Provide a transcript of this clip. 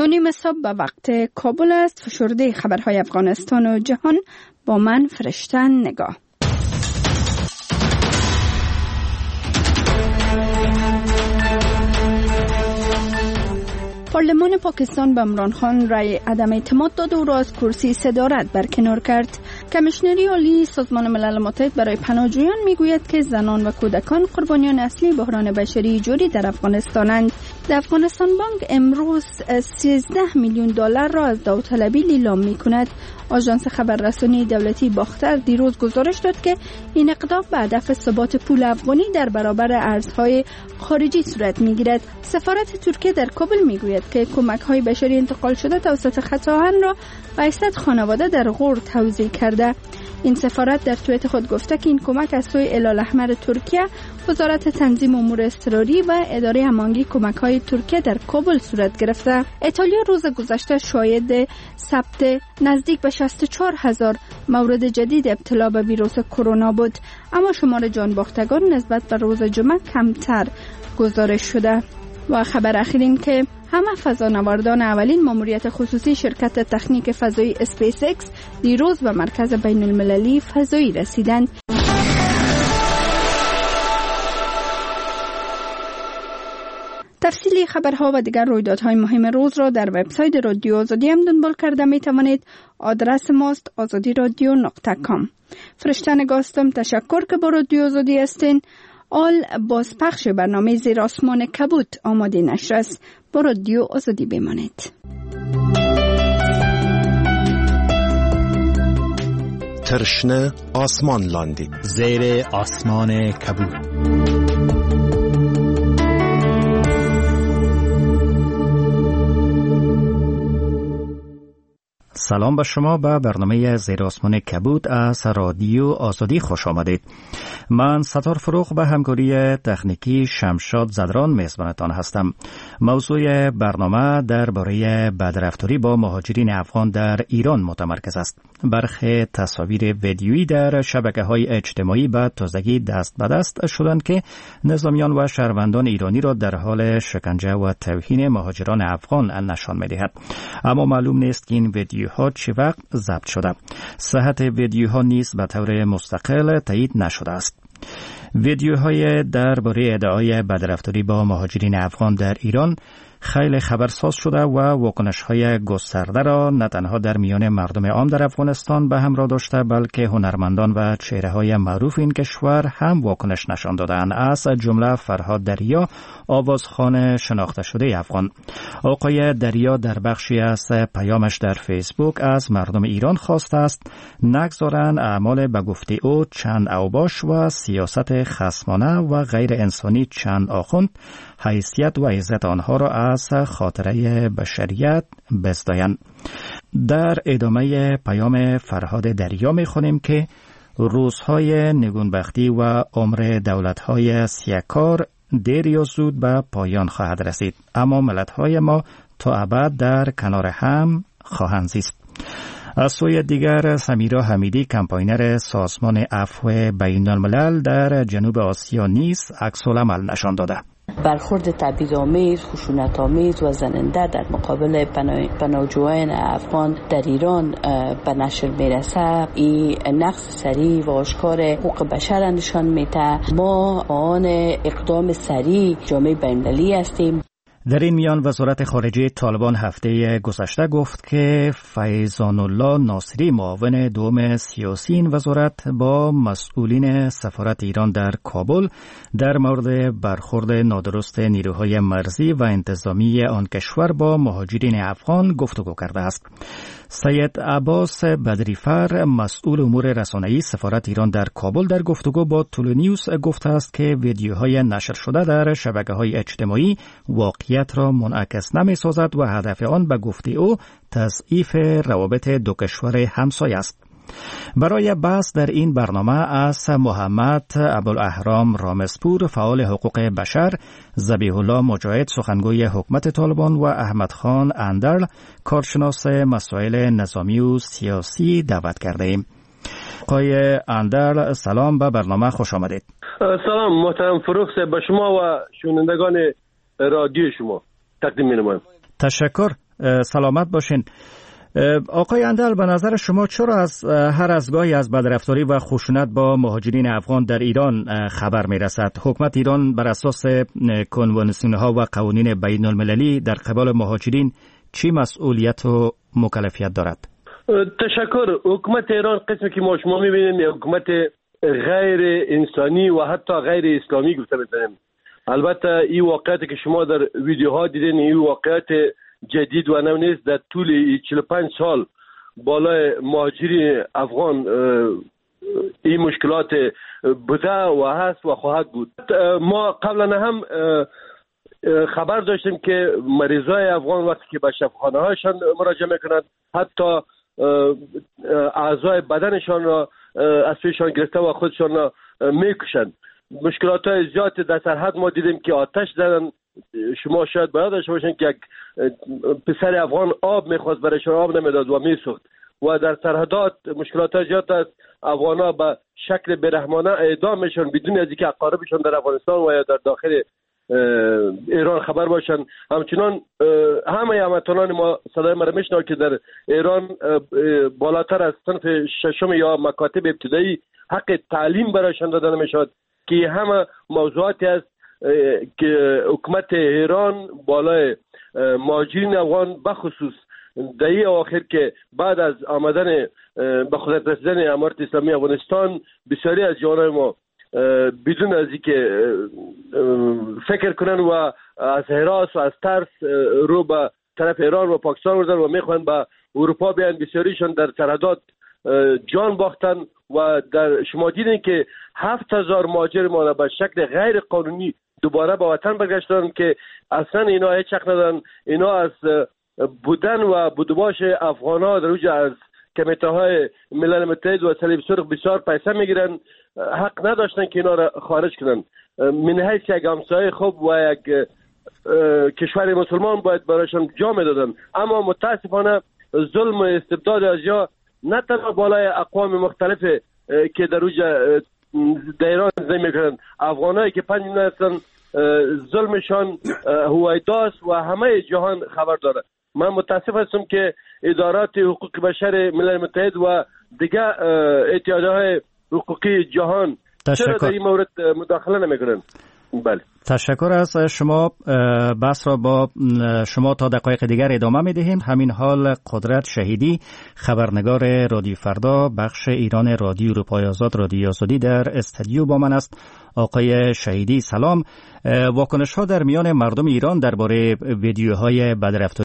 2:30 صبح به وقت کابل است. فشرده خبرهای افغانستان و جهان با من فرشته نگاه. پارلمان پاکستان به عمران خان رای عدم اعتماد داد و او را از کرسی صدارت برکنار کرد. کمیشنری عالی سازمان ملل متحد برای پناهجویان میگوید که زنان و کودکان قربانیان اصلی بحران بشری جوری در افغانستانند. در افغانستان بانک امروز 13 میلیون دلار را از داوطلبی لیلام میکند. آژانس خبررسانی دولتی باختر دیروز گزارش داد که این اقدام به هدف ثبات پول افغانی در برابر ارزهای خارجی صورت میگیرد. سفارت ترکیه در کابل میگوید که کمک‌های بشری انتقال شده توسط خط آهن را به 800 خانواده در غور توزیع کرده. این سفارت در توییت خود گفته که این کمک از سوی هلال‌احمر ترکیه، وزارت تنظیم امور اضطراری و اداره هماهنگی کمک‌های ترکیه در کابل صورت گرفته. ایتالیا روز گذشته شاهد ثبت نزدیک به 64,000 مورد جدید ابتلا به ویروس کرونا بود، اما شمار جان باختگان نسبت به روز جمعه کمتر گزارش شده. و خبر اخیر این که همه فضانوردان اولین ماموریت خصوصی شرکت تکنیک فضایی اسپیس اکس دیروز به مرکز بین المللی فضایی رسیدند. تفصیلی خبرها و دیگر رویدادهای مهم روز را در وبسایت رادیو آزادی هم دنبال کرده می توانید. آدرس ماست azadiradio.com. فرشته نگاستم. تشکر که با رادیو آزادی هستین. آل بازپخش برنامه زیر آسمان کبوت آماده نشر است. با رادیو آزادی بمانید. ترشنه آسمان لاندی زیر آسمان کبوت. سلام به شما به برنامه زیر آسمان کبوت از رادیو آزادی خوش آمدید. من ستار فروغ به همکاری تکنیکی شمشاد زدران میزبانتان هستم. موضوع برنامه درباره بدرفتاری با مهاجرین افغان در ایران متمرکز است. برخی تصاویر ویدیویی در شبکه‌های اجتماعی به تازگی دست به دست شدند که نظامیان و شهروندان ایرانی را در حال شکنجه و توهین مهاجران افغان نشان می‌دهد. اما معلوم نیست که این ویدیوها چه وقت ضبط شده. صحت ویدیوها نیز به طور مستقل تایید نشده است. ویدیوهای درباره ادعای بدرفتاری با مهاجرین افغان در ایران خیلی خبرساز شده و واکنش‌های گسترده را نه تنها در میان مردم عام در افغانستان به همراه داشته، بلکه هنرمندان و چهره‌های معروف این کشور هم واکنش نشان دادند. از جمله فرهاد دریا، آوازخوان شناخته شده افغان. آقای دریا در بخشی از پیامش در فیسبوک از مردم ایران خواسته است نگذارند اعمال به گفته او چند اوباش و سیاست خصمانه و غیر انسانی چند آخوند حیثیت و عزت آنها را از خاطره بشریت بزدایند. در ادامه پیام فرهاد دریا می‌خوانیم که روزهای نگونبختی و عمر دولت‌های سیاکار دیر یا زود به پایان خواهد رسید، اما ملت‌های ما تا ابد در کنار هم خواهند زیست. از سوی دیگر سمیرا حمیدی، کمپاینر سازمان عفو بین الملل در جنوب آسیا نیز عکس‌العمل نشان داده. برخورد تبعیض‌آمیز، خشونت‌آمیز و زننده در مقابل پناهجویان افغان در ایران به نشر میرسه. این نقض صریح و آشکار حقوق بشر نشان میده. ما آن اقدام سریع جامعه بین‌المللی هستیم. در این میان وزارت خارجه طالبان هفته گذشته گفت که فیضان الله ناصری، معاون دوم سیاسی این وزارت، با مسئولین سفارت ایران در کابل در مورد برخورد نادرست نیروهای مرزی و انتظامی آن کشور با مهاجرین افغان گفتگو کرده است. سید عباس بدریفر، مسئول امور رسانه‌ای سفارت ایران در کابل، در گفتگو با تولونیوس گفته است که ویدیوهای نشر شده در شبکه‌های اجتماعی واقعیت را منعکس نمی‌سازد و هدف آن به گفته او تضعیف روابط دو کشور همسایه است. برای بحث در این برنامه از محمد ابوالاهرام رامزپور، فعال حقوق بشر، ذبیح الله مجاهد، سخنگوی حکومت طالبان، و احمد خان اندرل، کارشناس مسائل نظامی و سیاسی دعوت کرده ایم. آقای اندرل، سلام، به برنامه خوش آمدید. سلام محترم فروغ صاحب، به شما و شنوندگان رادیو شما تقدیم می‌نمایم. تشکر. سلامت باشین. آقای اندل، به نظر شما چرا از هر از گاهی از بدرفتاری و خشونت با مهاجرین افغان در ایران خبر می رسد؟ حکومت ایران بر اساس کنوانسیون ها و قوانین بین المللی در قبال مهاجرین چی مسئولیت و مکلفیت دارد؟ تشکر. حکومت ایران قسمی که ما شما میبینیم حکومت غیر انسانی و حتی غیر اسلامی گفته میتونیم. البته این واقعیتی که شما در ویدیوها دیدین این واقعیت جدید و نو نیست. در طول 45 سال بالای مهاجرین افغان این مشکلات بوده و هست و خواهد بود. ما قبلا هم خبر داشتیم که مریضای افغان وقتی که به شفاخانه هایشان مراجعه میکنند حتی اعضای بدنشان را از پیشان گرفته و خودشان را میکشند. مشکلات های زیاد در سرحد ما دیدیم که آتش زدن. شما شاید باید داشته باشین که یک پسر افغان آب میخواست برایشان آب نمیداد و میسوخت. و در سرحدات مشکلات های زیاد است. افغان ها به شکل بیرحمانه اعدام میشن بدون از اینکه اقاربشان در افغانستان و یا در داخل ایران خبر باشن. همچنان همه هموطنان ما صدای ما را میشنوند که در ایران بالاتر از صنف ششم یا مکاتب ابتدایی حق تعلیم برایشان داده نمیشد که همه موضوعاتی است که حکومت ایران بالای مهاجرین افغان بخصوص دهی آخر که بعد از آمدن به قدرت رسیدن امارت اسلامی افغانستان بسیاری از جوانای ما بدون از اینکه فکر کنن و از هراس و از ترس رو به طرف ایران و پاکستان بردن و میخوان به اروپا بیان. بسیاریشان در سرحدات جان باختن و در شما دیدین که 7000 مهاجر ما به شکل غیر قانونی دوباره به وطن برگشتن که اصلا اینا هیچ حق ندارن. اینا از بودن و بودباش افغان ها در اوج از کمیته های ملل متحد و صلیب سرخ بسیار پیسه میگیرن. حق نداشتن که اینا را خارج کنن. من حیث یک همسایه خوب و یک کشور مسلمان باید برایشان جا میدادن. اما متاسفانه ظلم و استبداد از یا نه تنها بالای اقوام مختلف که در اوج در ایران زندگی میکنن، افغانایی که 5 میلیون هستن ظلمشان هویداست و همه جهان خبر داره. من متاسف هستم که ادارات حقوق بشر ملل متحد و دیگه اتحادیه‌های حقوقی جهان چرا در این مورد مداخله نمیکنن؟ بله. تشکر از شما. بحث را با شما تا دقایق دیگر ادامه میدهیم. همین حال قدرت شهیدی، خبرنگار رادیو فردا بخش ایران رادیو اروپای آزاد رادیو آزادی در استودیو با من است. آقای شهیدی سلام. واکنش ها در میان مردم ایران درباره ویدیوهای بدرفتاری